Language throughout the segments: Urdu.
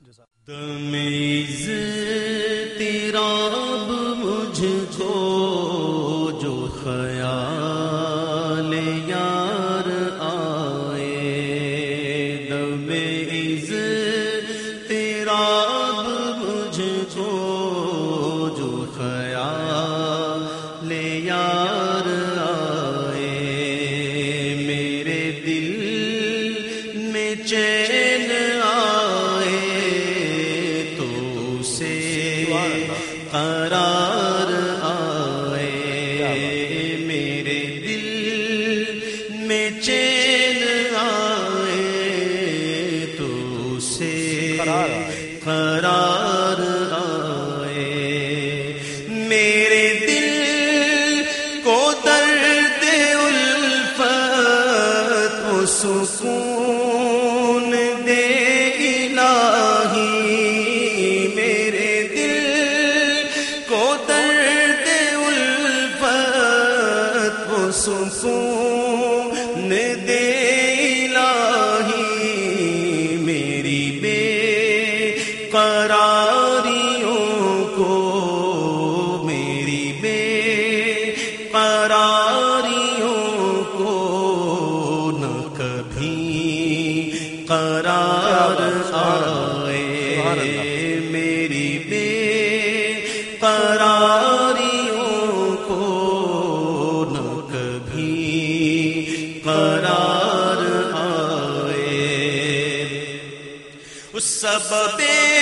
تمیز تیراب مجھ کو جو خیال یار آئے، تمیز تیراب مجھ کو جو خیال یار آئے، میرے دل میں چین قرار آئے، میرے دل میں چین آئے تو سے قرار آئے، میرے دل کو درد الفت و سکون دے الہی، سکون دے الہی، میری بے قراریوں کو، میری بے قراریوں کو نہ کبھی قرار آئے، میری بے قراریوں کو قرار آئے، اس سبب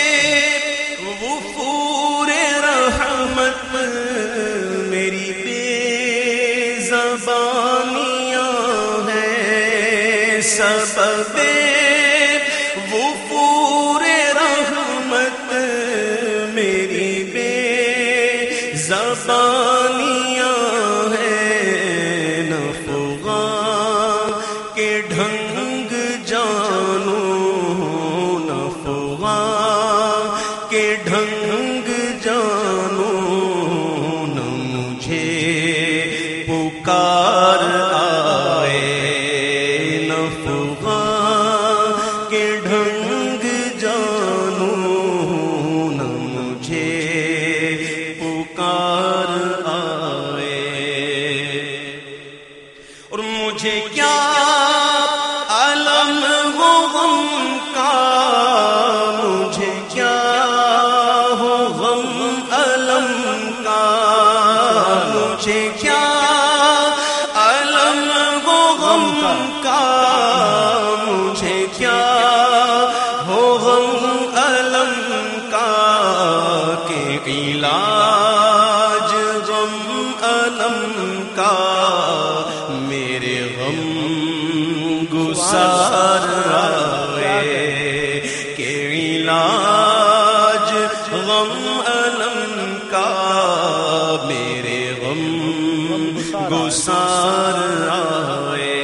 وفور رحمت میری بے زبانیاں ہیں، سبب وفور رحمت میری بے زبانیاں ڈھنگ جانو، نفغاں کے ڈھنگ جانو، نہ مجھے پکار آئے، نفغاں کے ڈھنگ جانو، نہ مجھے پکار آئے، اور مجھے کیا مجھے کیا علم ہو غم کا، مجھے کیا ہو غم علم کا، کہ علاج غم علم کا میرے غم گسار آئے، کہ علاج غم علم کا میرے غم گسار آئے،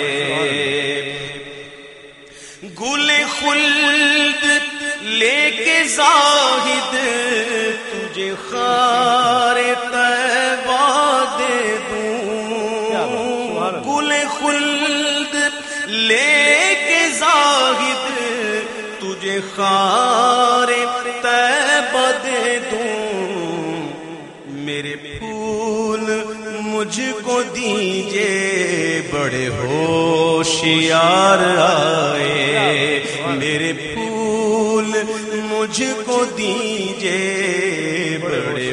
گل خلد لے کے زاہد تجھے خار طیبہ دے دوں، گل خلد لے کے زاہد تجھے خار طیبہ دے دوں، میرے پھول مجھ کو دیجئے بڑے ہوشیار آئے، میرے پھول مجھ کو دیجئے بڑے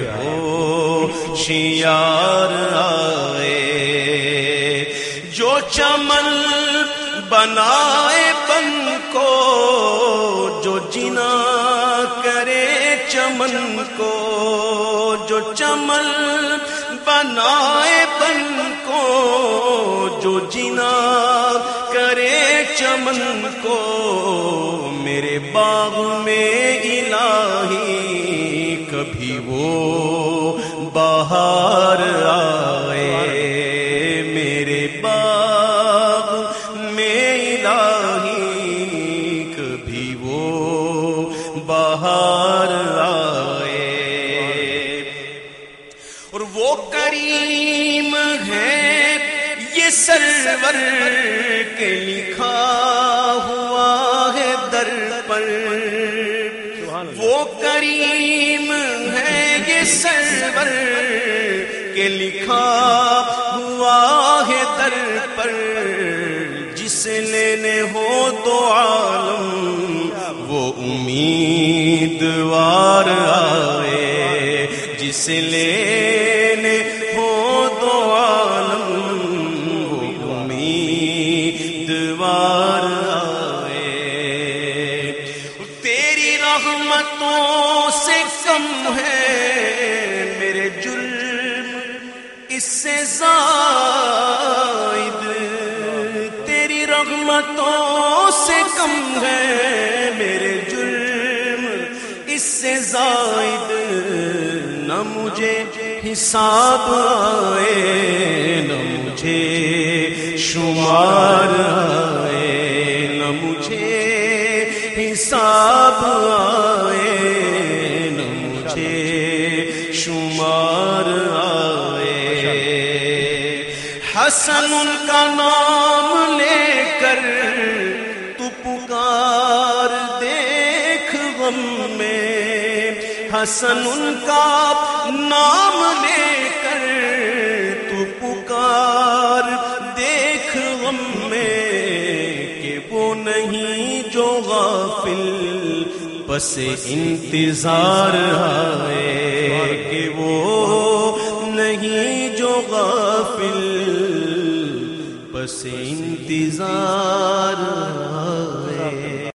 ہوشیار آئے، جو چمن بنائے بن کو، جو جنا کرے چمن کو، جو چمن بنائے بن کو، جو جنا کرے چمن کو، میرے باغ میں الہی کبھی وہ بہار آئے، میرے باغ میں الہی کبھی وہ بہار آئے، اور وہ کریم ہے یہ سرور کے لکھا ہوا ہے در پر، وہ کریم ہے یہ سرور کہ لکھا ہوا ہے در پر، جسے لینے ہو تو عالم وہ امیدوار آئے، جسے لینے ہو تو عالم وہ امیدوار آئے۔ تیری رحمتوں سے کم ہے میرے جرم اس سے زائد، تیری رحمتوں سے کم ہے میرے جرم اس سے زائد، نہ مجھے حساب آئے نہ مجھے شمار آئے، نہ مجھے حساب آئے نہ مجھے شمار آئے۔ حسن ان کا نام لے کر تو پکار دیکھ غم میں، حسن ان کا نام لے کر تو پکار دیکھ غم میں، کہ وہ نہیں جو غافل بس انتظار آئے، کہ وہ نہیں جو غافل بس انتظار